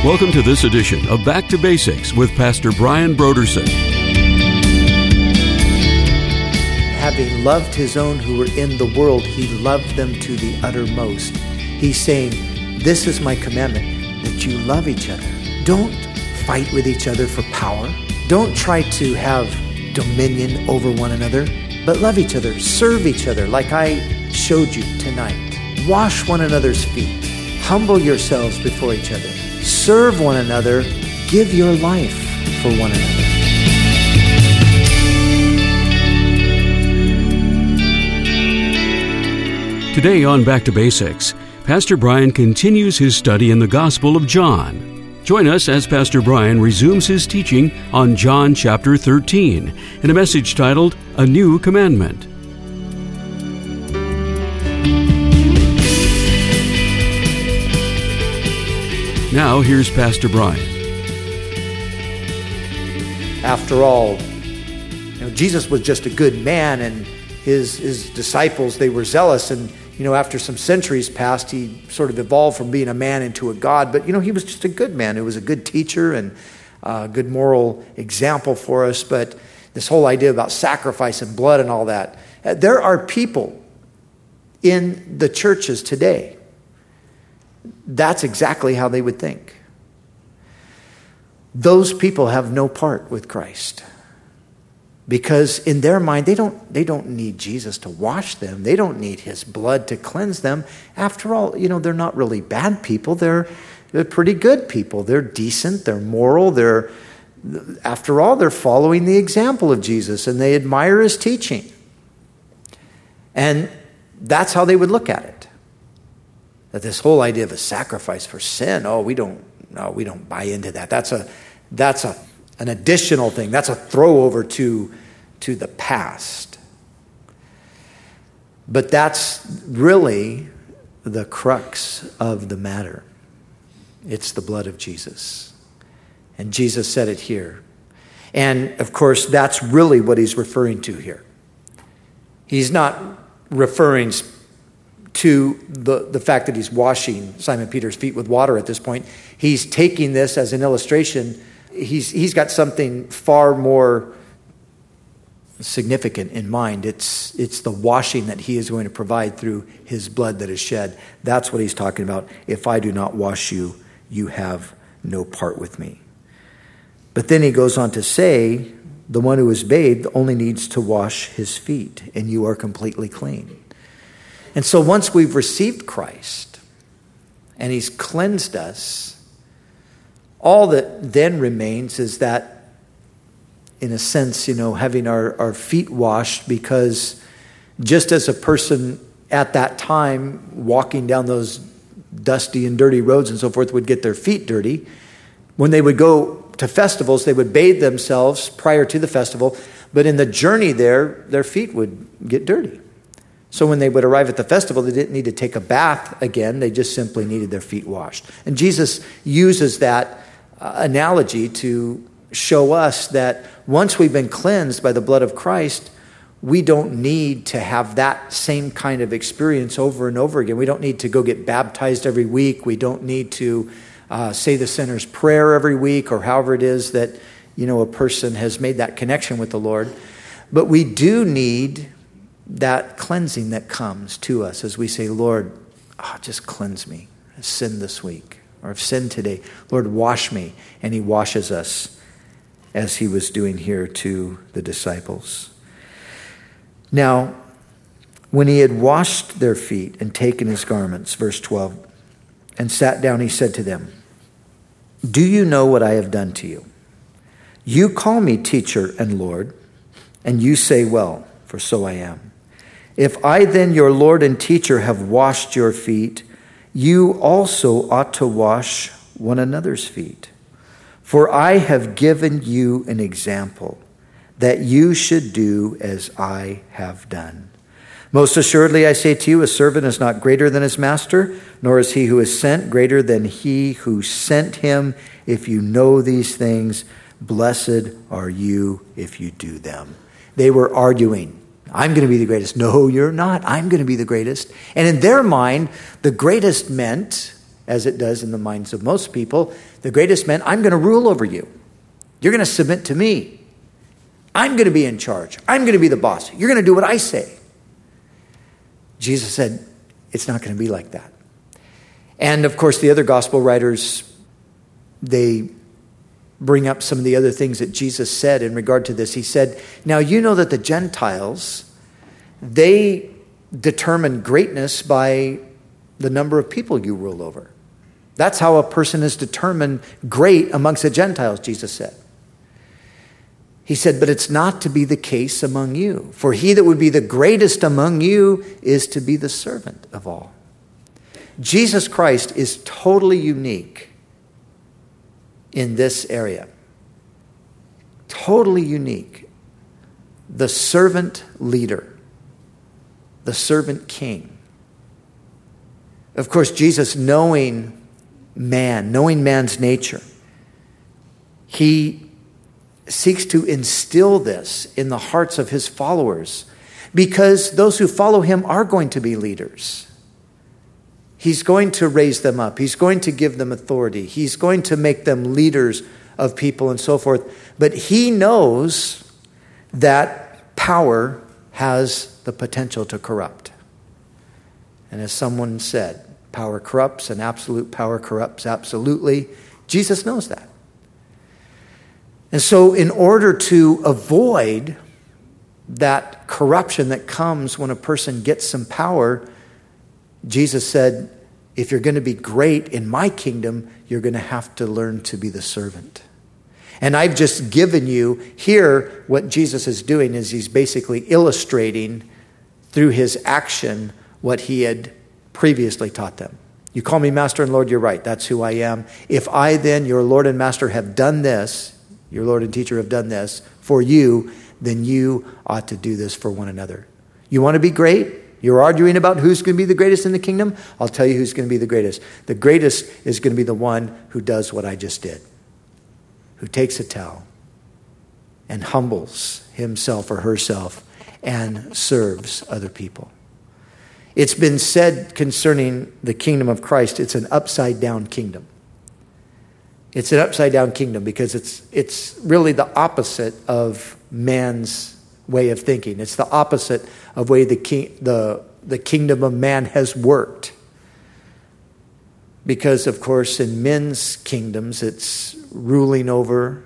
Welcome to this edition of Back to Basics with Pastor Brian Broderson. Having loved his own who were in the world, he loved them to the uttermost. He's saying, this is my commandment, that you love each other. Don't fight with each other for power. Don't try to have dominion over one another, but love each other, serve each other like I showed you tonight. Wash one another's feet. Humble yourselves before each other. Serve one another. Give your life for one another. Today on Back to Basics, Pastor Brian continues his study in the Gospel of John. Join us as Pastor Brian resumes his teaching on John chapter 13 in a message titled, A New Commandment. Now, here's Pastor Brian. After all, Jesus was just a good man, and his disciples, they were zealous, and after some centuries passed, he sort of evolved from being a man into a God. But he was just a good man who was a good teacher and a good moral example for us. But this whole idea about sacrifice and blood and all that, there are people in the churches today, that's exactly how they would think. Those people have no part with Christ. Because in their mind, they don't need Jesus to wash them. They don't need his blood to cleanse them. After all, they're not really bad people. They're pretty good people. They're decent. They're moral. After all, they're following the example of Jesus, and they admire his teaching. And that's how they would look at it. That this whole idea of a sacrifice for sin, we don't buy into that. That's an additional thing. That's a throwover to the past. But that's really the crux of the matter. It's the blood of Jesus. And Jesus said it here. And of course, that's really what he's referring to here. He's not referring to the fact that he's washing Simon Peter's feet with water at this point. He's taking this as an illustration. He's got something far more significant in mind. It's the washing that he is going to provide through his blood that is shed. That's what he's talking about. If I do not wash you, you have no part with me. But then he goes on to say, the one who is bathed only needs to wash his feet, and you are completely clean. And so once we've received Christ and he's cleansed us, all that then remains is that, in a sense, having our feet washed, because just as a person at that time walking down those dusty and dirty roads and so forth would get their feet dirty, when they would go to festivals, they would bathe themselves prior to the festival, but in the journey there, their feet would get dirty. So when they would arrive at the festival, they didn't need to take a bath again. They just simply needed their feet washed. And Jesus uses that analogy to show us that once we've been cleansed by the blood of Christ, we don't need to have that same kind of experience over and over again. We don't need to go get baptized every week. We don't need to say the sinner's prayer every week, or however it is that a person has made that connection with the Lord. But we do need that cleansing that comes to us as we say, Lord, just cleanse me. I've sinned this week, or I've sinned today. Lord, wash me. And he washes us as he was doing here to the disciples. Now, when he had washed their feet and taken his garments, verse 12, and sat down, he said to them, do you know what I have done to you? You call me teacher and Lord, and you say, well, for so I am. If I then, your Lord and teacher, have washed your feet, you also ought to wash one another's feet. For I have given you an example, that you should do as I have done. Most assuredly, I say to you, a servant is not greater than his master, nor is he who is sent greater than he who sent him. If you know these things, blessed are you if you do them. They were arguing. I'm going to be the greatest. No, you're not. I'm going to be the greatest. And in their mind, the greatest meant, as it does in the minds of most people, The greatest meant, I'm going to rule over you. You're going to submit to me. I'm going to be in charge. I'm going to be the boss. You're going to do what I say. Jesus said, it's not going to be like that. And of course, the other gospel writers, they bring up some of the other things that Jesus said in regard to this. He said, now you know that the Gentiles, they determine greatness by the number of people you rule over. That's how a person is determined great amongst the Gentiles, Jesus said. He said, but it's not to be the case among you. For he that would be the greatest among you is to be the servant of all. Jesus Christ is totally unique in this area. Totally unique. The servant leader. The servant king. Of course, Jesus, knowing man's nature, he seeks to instill this in the hearts of his followers, because those who follow him are going to be leaders. He's going to raise them up. He's going to give them authority. He's going to make them leaders of people and so forth. But he knows that power has the potential to corrupt. And as someone said, power corrupts and absolute power corrupts absolutely. Jesus knows that. And so in order to avoid that corruption that comes when a person gets some power, Jesus said, if you're going to be great in my kingdom, you're going to have to learn to be the servant. And I've just given you here, what Jesus is doing is he's basically illustrating through his action what he had previously taught them. You call me Master and Lord, you're right. That's who I am. If I then, your Lord and Master, have done this, your Lord and Teacher have done this for you, then you ought to do this for one another. You want to be great? You're arguing about who's going to be the greatest in the kingdom? I'll tell you who's going to be the greatest. The greatest is going to be the one who does what I just did, who takes a towel and humbles himself or herself and serves other people. It's been said concerning the kingdom of Christ, it's an upside-down kingdom. It's an upside-down kingdom because it's really the opposite of man's way of thinking. It's the opposite of way the kingdom of man has worked. Because, of course, in men's kingdoms, it's ruling over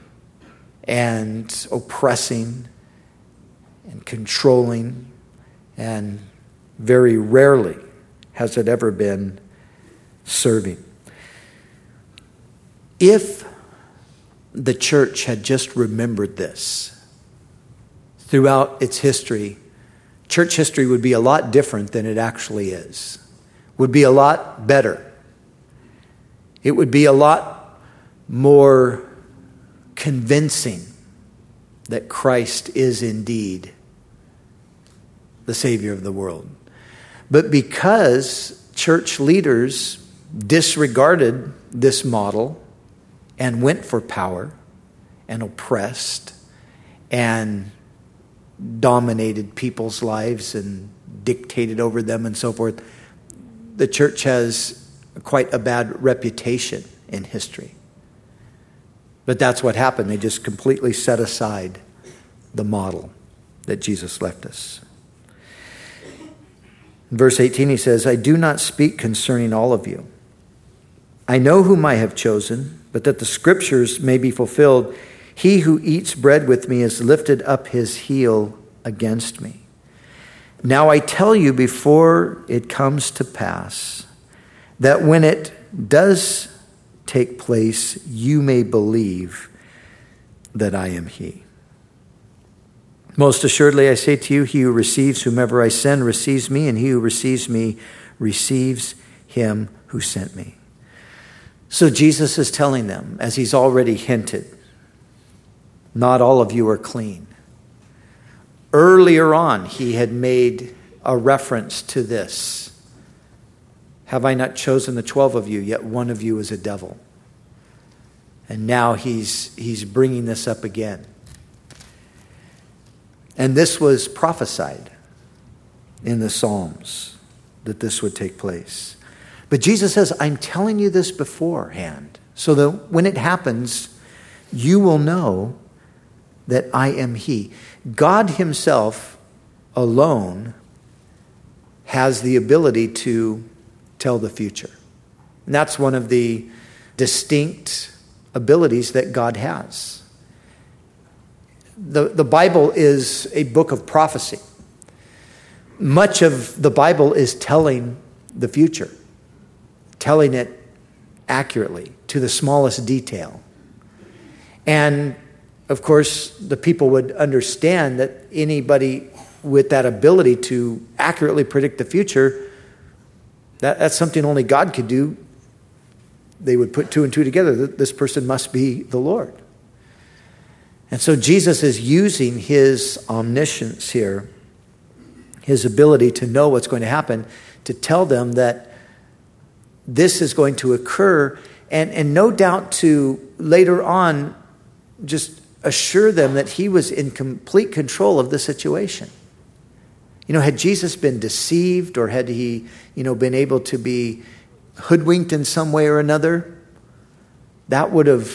and oppressing and controlling, and very rarely has it ever been serving. If the church had just remembered this throughout its history, church history would be a lot different than it actually is. Would be a lot better. It would be a lot more convincing that Christ is indeed the Savior of the world. But because church leaders disregarded this model and went for power and oppressed and dominated people's lives and dictated over them and so forth, the church has quite a bad reputation in history. But that's what happened. They just completely set aside the model that Jesus left us. In verse 18 he says, I do not speak concerning all of you. I know whom I have chosen, but that the scriptures may be fulfilled. He who eats bread with me has lifted up his heel against me. Now I tell you before it comes to pass, that when it does take place, you may believe that I am he. Most assuredly, I say to you, he who receives whomever I send receives me, and he who receives me receives him who sent me. So Jesus is telling them, as he's already hinted, not all of you are clean. Earlier on, he had made a reference to this. Have I not chosen the 12 of you, yet one of you is a devil? And now he's bringing this up again. And this was prophesied in the Psalms, that this would take place. But Jesus says, I'm telling you this beforehand, so that when it happens, you will know that I am He. God Himself alone has the ability to tell the future. And that's one of the distinct abilities that God has. The Bible is a book of prophecy. Much of the Bible is telling the future, telling it accurately to the smallest detail. And of course, the people would understand that anybody with that ability to accurately predict the future, that's something only God could do. They would put two and two together. This person must be the Lord. And so Jesus is using His omniscience here, His ability to know what's going to happen, to tell them that this is going to occur, and no doubt to later on just assure them that He was in complete control of the situation. Had Jesus been deceived, or had He, been able to be hoodwinked in some way or another, that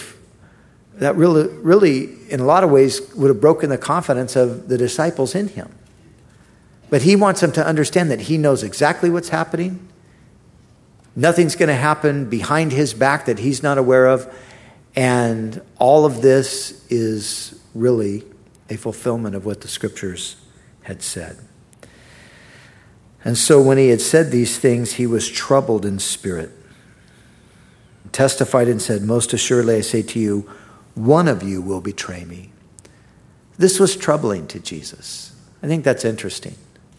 really, in a lot of ways, would have broken the confidence of the disciples in Him. But He wants them to understand that He knows exactly what's happening. Nothing's going to happen behind His back that He's not aware of. And all of this is really a fulfillment of what the Scriptures had said. And so when He had said these things, He was troubled in spirit, testified and said, "Most assuredly I say to you, one of you will betray me." This was troubling to Jesus. I think that's interesting.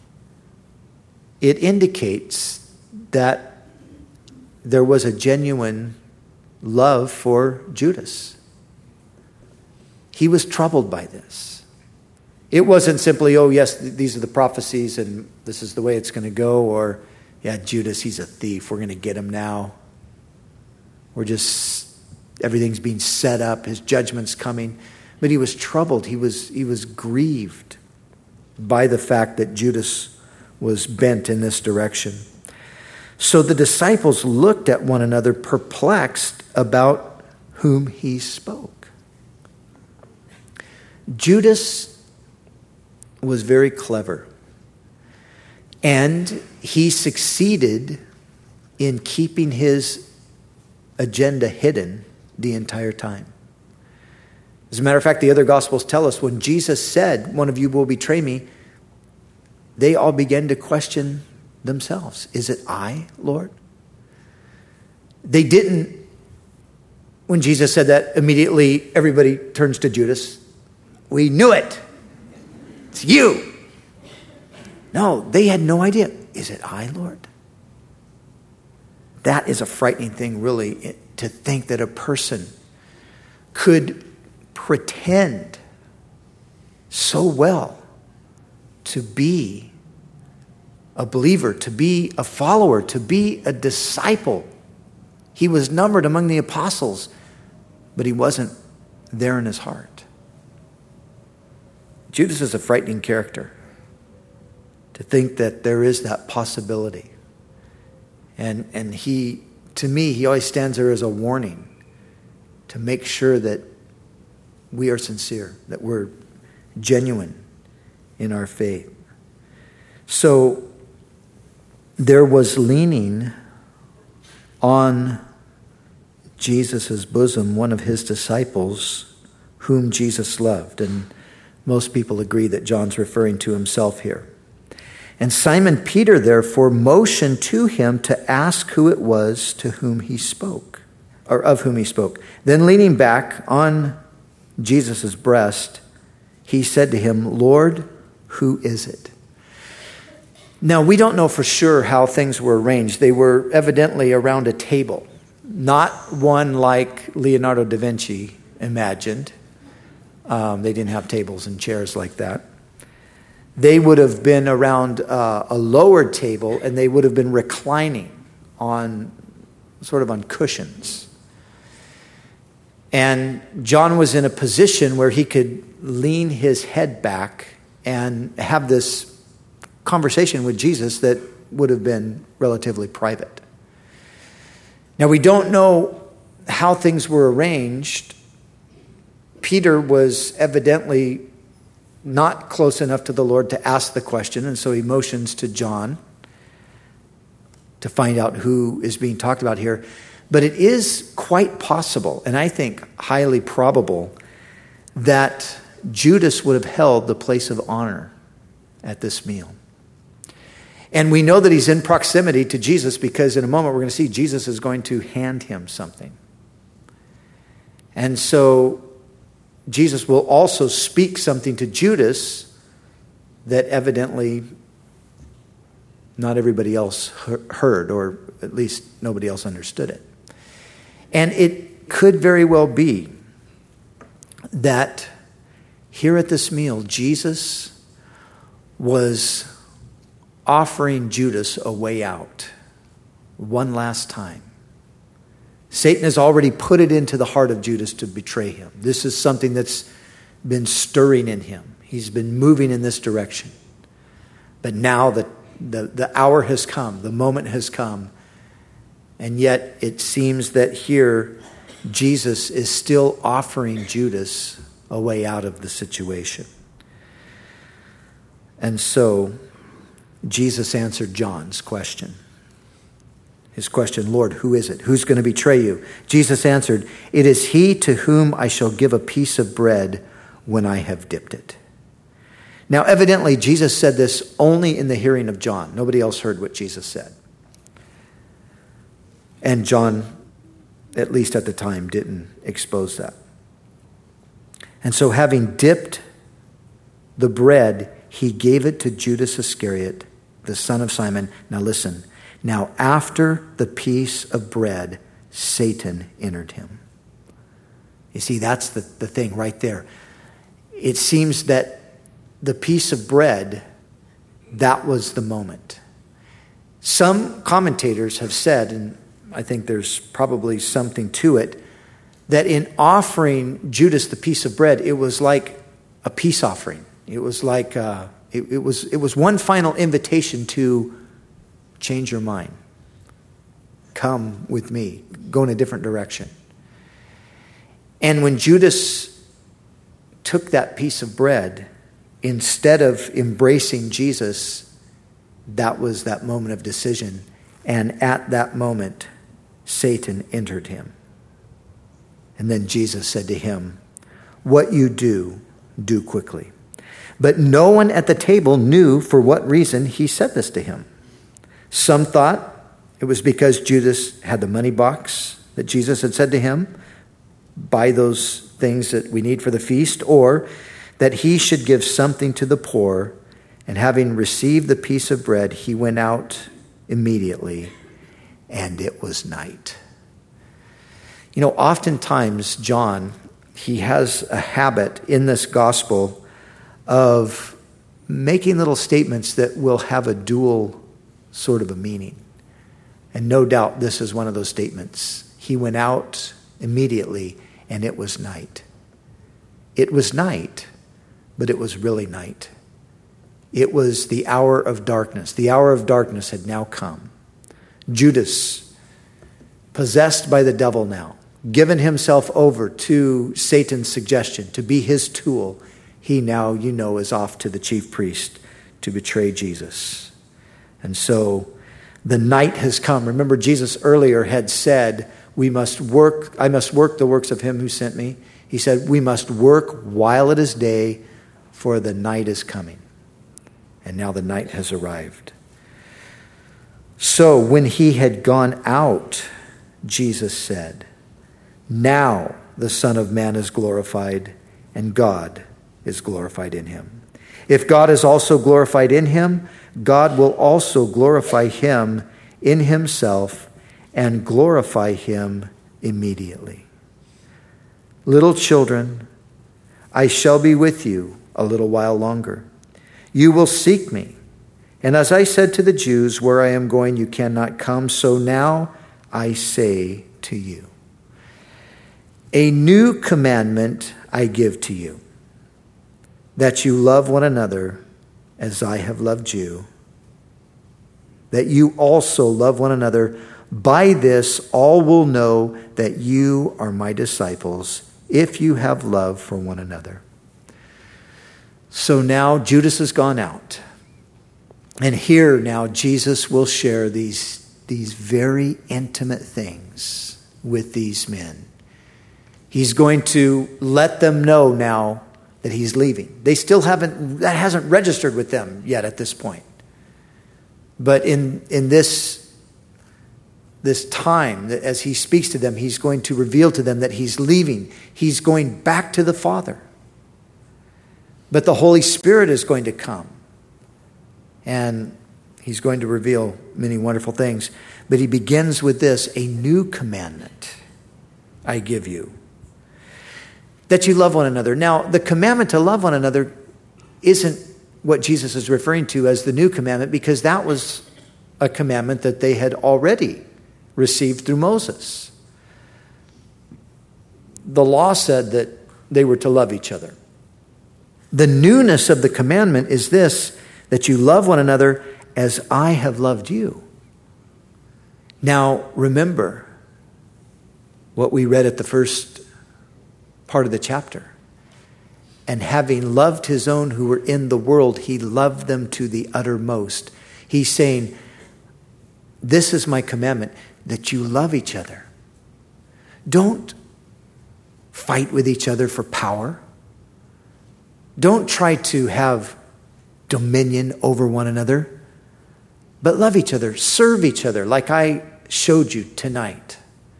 It indicates that there was a genuine love for Judas. He was troubled by this. It wasn't simply, oh yes, these are the prophecies and this is the way it's going to go, or yeah, Judas, he's a thief, we're going to get him now. Everything's being set up, his judgment's coming. But he was troubled, he was grieved by the fact that Judas was bent in this direction. So the disciples looked at one another, perplexed about whom He spoke. Judas was very clever, and he succeeded in keeping his agenda hidden the entire time. As a matter of fact, the other Gospels tell us when Jesus said, "One of you will betray me," they all began to question themselves. Is it I, Lord? They didn't, when Jesus said that, immediately everybody turns to Judas. We knew it. It's you. No, they had no idea. Is it I, Lord? That is a frightening thing, really, to think that a person could pretend so well to be a believer, to be a follower, to be a disciple. He was numbered among the apostles, but he wasn't there in his heart. Judas is a frightening character, to think that there is that possibility. And he, to me, he always stands there as a warning to make sure that we are sincere, that we're genuine in our faith. So there was leaning on Jesus' bosom one of His disciples whom Jesus loved. And most people agree that John's referring to himself here. And Simon Peter, therefore, motioned to him to ask who it was to whom he spoke, or of whom he spoke. Then leaning back on Jesus' breast, he said to him, "Lord, who is it?" Now, we don't know for sure how things were arranged. They were evidently around a table, not one like Leonardo da Vinci imagined. They didn't have tables and chairs like that. They would have been around a lower table, and they would have been reclining on cushions. And John was in a position where he could lean his head back and have this conversation with Jesus that would have been relatively private. Now, we don't know how things were arranged, Peter was evidently not close enough to the Lord to ask the question, and so he motions to John to find out who is being talked about here. But it is quite possible, and I think highly probable, that Judas would have held the place of honor at this meal. And we know that he's in proximity to Jesus because in a moment we're going to see Jesus is going to hand him something. And so Jesus will also speak something to Judas that evidently not everybody else heard, or at least nobody else understood it. And it could very well be that here at this meal, Jesus was offering Judas a way out one last time. Satan has already put it into the heart of Judas to betray him. This is something that's been stirring in him. He's been moving in this direction. But now the hour has come, the moment has come, and yet it seems that here Jesus is still offering Judas a way out of the situation. And so Jesus answered John's question. His question, Lord, who is it? Who's going to betray you? Jesus answered, it is he to whom I shall give a piece of bread when I have dipped it. Now, evidently, Jesus said this only in the hearing of John. Nobody else heard what Jesus said. And John, at least at the time, didn't expose that. And so having dipped the bread, he gave it to Judas Iscariot, the son of Simon. Now listen. Now after the piece of bread, Satan entered him. You see, that's the thing right there. It seems that the piece of bread, that was the moment. Some commentators have said, and I think there's probably something to it, that in offering Judas the piece of bread, it was like a peace offering. It was like it was one final invitation to change your mind. Come with me. Go in a different direction. And when Judas took that piece of bread, instead of embracing Jesus, that was that moment of decision. And at that moment, Satan entered him. And then Jesus said to him, what you do, do quickly. But no one at the table knew for what reason he said this to him. Some thought it was because Judas had the money box that Jesus had said to him, buy those things that we need for the feast, or that he should give something to the poor. And having received the piece of bread, he went out immediately, and it was night. You know, oftentimes John, he has a habit in this gospel of making little statements that will have a dual sort of a meaning. And no doubt this is one of those statements. He went out immediately, and it was night. It was night, but it was really night. It was the hour of darkness. The hour of darkness had now come. Judas, possessed by the devil now, given himself over to Satan's suggestion to be his tool, he now, is off to the chief priest to betray Jesus. And so the night has come. Remember, Jesus earlier had said, I must work the works of him who sent me. He said, we must work while it is day, for the night is coming. And now the night has arrived. So when he had gone out, Jesus said, now the Son of Man is glorified, and God is glorified in him. If God is also glorified in him, God will also glorify him in himself and glorify him immediately. Little children, I shall be with you a little while longer. You will seek me. And as I said to the Jews, where I am going, you cannot come. So now I say to you, a new commandment I give to you, that you love one another as I have loved you, that you also love one another. By this, all will know that you are my disciples, if you have love for one another. So now Judas has gone out. And here now Jesus will share these very intimate things with these men. He's going to let them know now that he's leaving. That hasn't registered with them yet at this point. But in this time, as he speaks to them, he's going to reveal to them that he's leaving. He's going back to the Father. But the Holy Spirit is going to come. And he's going to reveal many wonderful things. But he begins with this: a new commandment I give you, that you love one another. Now, the commandment to love one another isn't what Jesus is referring to as the new commandment, because that was a commandment that they had already received through Moses. The law said that they were to love each other. The newness of the commandment is this: that you love one another as I have loved you. Now, remember what we read at the first part of the chapter. And having loved his own who were in the world, he loved them to the uttermost. He's saying, this is my commandment, that you love each other. Don't fight with each other for power. Don't try to have dominion over one another, but love each other, serve each other like I showed you tonight.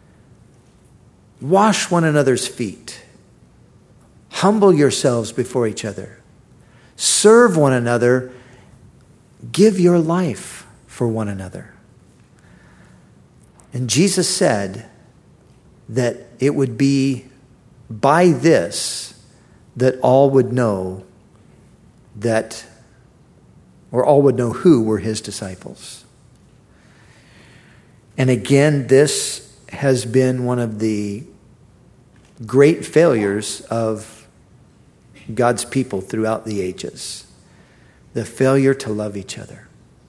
Wash one another's feet. Humble yourselves before each other. Serve one another. Give your life for one another. And Jesus said that it would be by this that all would know that, or all would know who were his disciples. And again, this has been one of the great failures of God's people throughout the ages. The failure to love each other.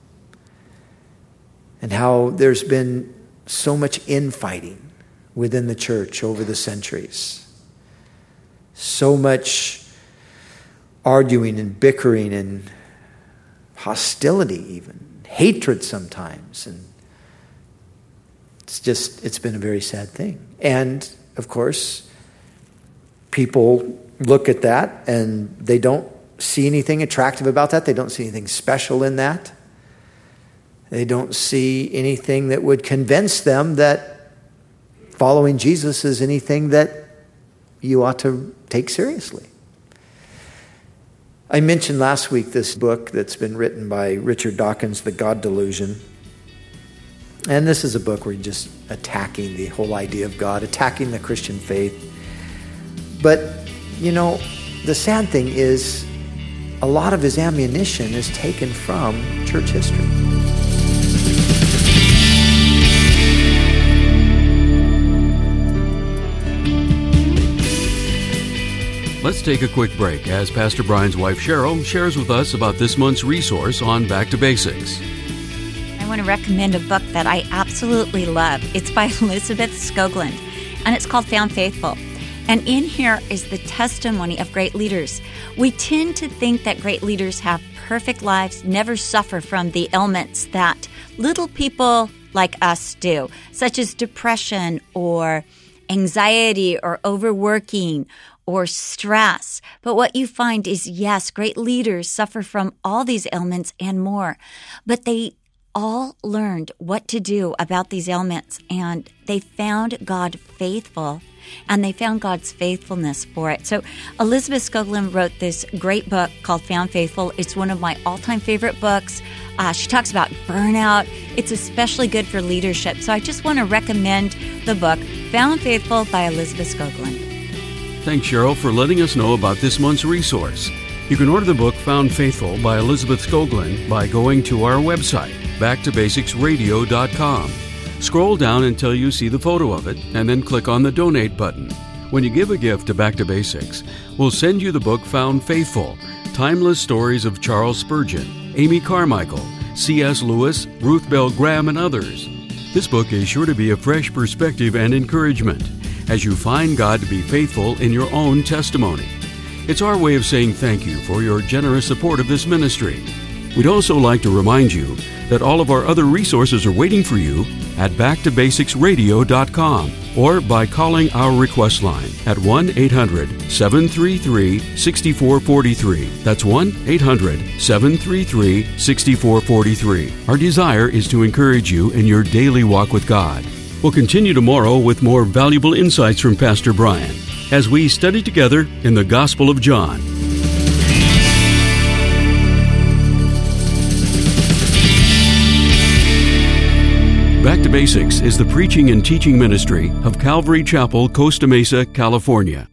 And how there's been so much infighting within the church over the centuries. So much arguing and bickering and hostility even. Hatred sometimes. And it's been a very sad thing. And, of course, people look at that and they don't see anything attractive about that. They don't see anything special in that. They don't see anything that would convince them that following Jesus is anything that you ought to take seriously. I mentioned last week this book that's been written by Richard Dawkins, The God Delusion. And this is a book where you're just attacking the whole idea of God, attacking the Christian faith. But, you know, the sad thing is a lot of his ammunition is taken from church history. Let's take a quick break as Pastor Brian's wife Cheryl shares with us about this month's resource on Back to Basics. I want to recommend a book that I absolutely love. It's by Elizabeth Skoglund, and it's called Found Faithful. And in here is the testimony of great leaders. We tend to think that great leaders have perfect lives, never suffer from the ailments that little people like us do, such as depression or anxiety or overworking or stress. But what you find is, yes, great leaders suffer from all these ailments and more, but they all learned what to do about these ailments, and they found God faithful, and they found God's faithfulness for it. So Elizabeth Skoglund wrote this great book called Found Faithful. It's one of my all-time favorite books. She talks about burnout. It's especially good for leadership. So I just want to recommend the book Found Faithful by Elizabeth Skoglund. Thanks, Cheryl, for letting us know about this month's resource. You can order the book Found Faithful by Elizabeth Skoglund by going to our website, backtobasicsradio.com. Scroll down until you see the photo of it, and then click on the Donate button. When you give a gift to Back to Basics, we'll send you the book Found Faithful, Timeless Stories of Charles Spurgeon, Amy Carmichael, C.S. Lewis, Ruth Bell Graham, and others. This book is sure to be a fresh perspective and encouragement as you find God to be faithful in your own testimony. It's our way of saying thank you for your generous support of this ministry. We'd also like to remind you that all of our other resources are waiting for you at backtobasicsradio.com or by calling our request line at 1-800-733-6443. That's 1-800-733-6443. Our desire is to encourage you in your daily walk with God. We'll continue tomorrow with more valuable insights from Pastor Brian as we study together in the Gospel of John. Back to Basics is the preaching and teaching ministry of Calvary Chapel, Costa Mesa, California.